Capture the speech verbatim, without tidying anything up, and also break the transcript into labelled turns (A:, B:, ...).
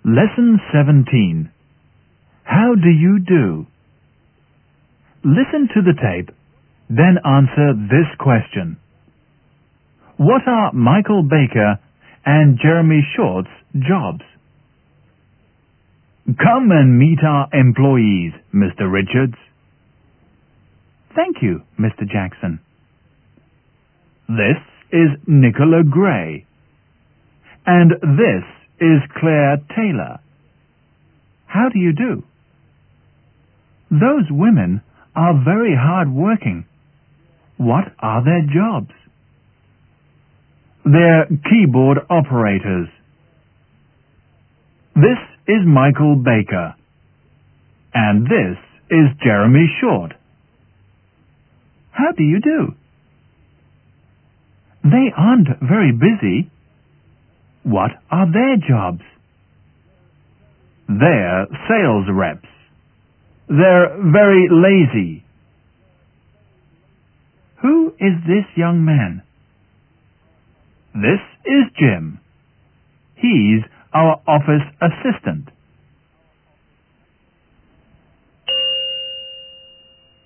A: Lesson seventeen. How do you do? Listen to the tape, then answer this question. What are Michael Baker and Jeremy Short's jobs? Come and meet our employees, Mister Richards. Thank you, Mister Jackson. This is Nicola Gray. And this is Claire Taylor. How do you do? Those women are very hard working. What are their jobs? They're keyboard operators. This is Michael Baker. And this is Jeremy Short. How do you do? They aren't very busy. What are their jobs? They're sales reps. They're very lazy. Who is this young man? This is Jim. He's our office assistant.